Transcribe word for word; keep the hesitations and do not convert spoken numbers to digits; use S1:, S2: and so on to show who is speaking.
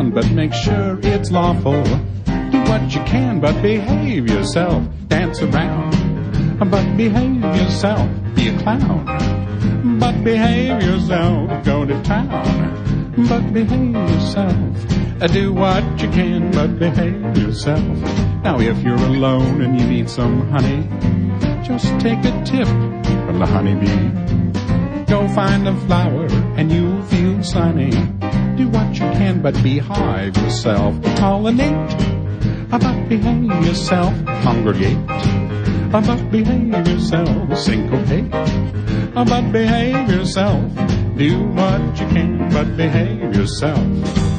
S1: fun, but make sure it's lawful. Do what you can, but behave yourself. Dance around, but behave yourself. Be a clown, but behave yourself. Go to town, but behave yourself. Do what you can, but behave yourself. Now if you're alone and you need some honey, just take a tip from the honeybee. Go find a flower and you'll feel sunny. Do what you can, but behave yourself. Pollinate, but behave yourself. Congregate, but behave yourself. Syncopate, but behave yourself. Do what you can, but behave yourself.